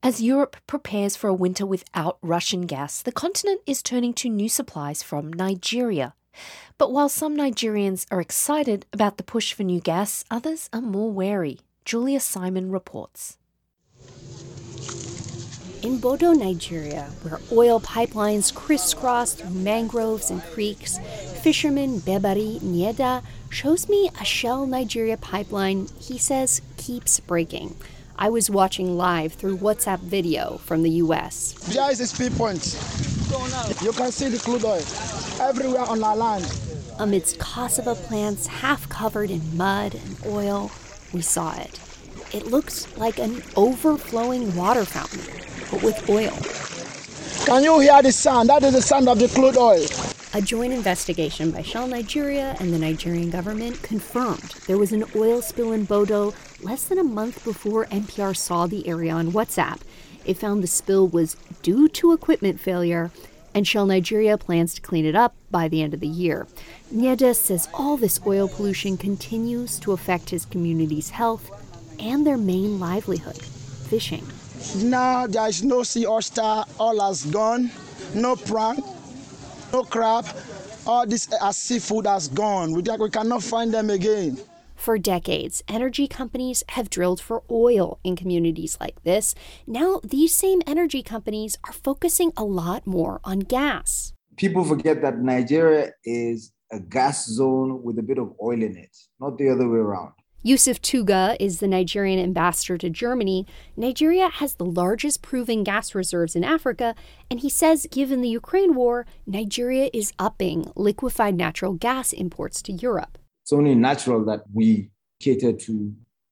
As Europe prepares for a winter without Russian gas, the continent is turning to new supplies from Nigeria. But while some Nigerians are excited about the push for new gas, others are more wary. Julia Simon reports. In Bodo, Nigeria, where oil pipelines crisscross through mangroves and creeks, fisherman Bebari Nyeda shows me a Shell Nigeria pipeline he says keeps breaking. I was watching live through WhatsApp video from the U.S. There is a speed point. You can see the crude oil everywhere on our land. Amidst cassava plants half covered in mud and oil, we saw it. It looks like an overflowing water fountain, but with oil. Can you hear the sound? That is the sound of the crude oil. A joint investigation by Shell Nigeria and the Nigerian government confirmed there was an oil spill in Bodo less than a month before NPR saw the area on WhatsApp. It found the spill was due to equipment failure, and Shell Nigeria plans to clean it up by the end of the year. Nyeda says all this oil pollution continues to affect his community's health and their main livelihood, fishing. Now there is no sea oyster, all has gone, no prawn, no crab, all this seafood has gone. We cannot find them again. For decades, energy companies have drilled for oil in communities like this. Now, these same energy companies are focusing a lot more on gas. People forget that Nigeria is a gas zone with a bit of oil in it, not the other way around. Yusuf Tuga is the Nigerian ambassador to Germany. Nigeria has the largest proven gas reserves in Africa, and he says given the Ukraine war, Nigeria is upping liquefied natural gas imports to Europe. It's only natural that we cater to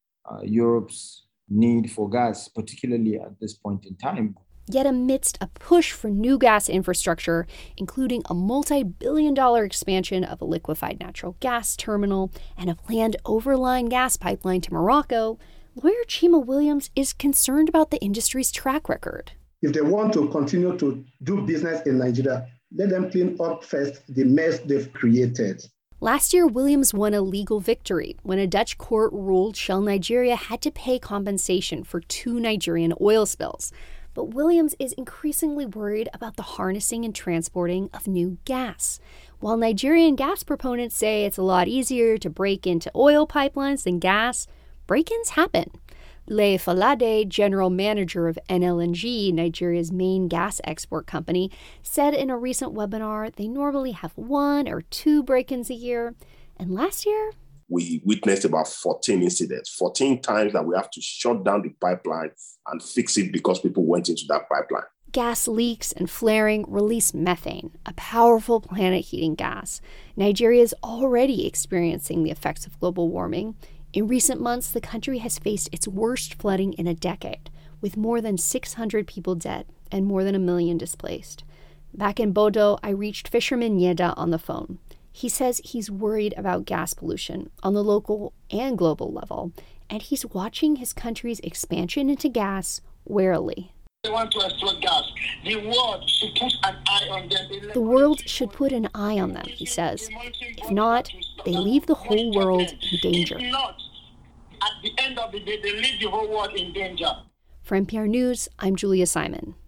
Europe's need for gas, particularly at this point in time. Yet amidst a push for new gas infrastructure, including a multi-billion-dollar expansion of a liquefied natural gas terminal and a planned overline gas pipeline to Morocco, lawyer Chima Williams is concerned about the industry's track record. If they want to continue to do business in Nigeria, let them clean up first the mess they've created. Last year, Williams won a legal victory when a Dutch court ruled Shell Nigeria had to pay compensation for 2 Nigerian oil spills. But Williams is increasingly worried about the harnessing and transporting of new gas. While Nigerian gas proponents say it's a lot easier to break into oil pipelines than gas, break-ins happen. Leye Falade, general manager of NLNG, Nigeria's main gas export company, said in a recent webinar they normally have 1 or 2 break-ins a year. And last year, we witnessed about 14 incidents, 14 times that we have to shut down the pipeline and fix it because people went into that pipeline. Gas leaks and flaring release methane, a powerful planet-heating gas. Nigeria is already experiencing the effects of global warming. In recent months, the country has faced its worst flooding in a decade, with more than 600 people dead and more than 1 million displaced. Back in Bodo, I reached fisherman Nyeda on the phone. He says he's worried about gas pollution on the local and global level, and he's watching his country's expansion into gas warily. They want to exploit gas. The world should put an eye on them. The world should put an eye on them, he says. If not, they leave the whole world in danger. If not, at the end of the day, they leave the whole world in danger. For NPR News, I'm Julia Simon.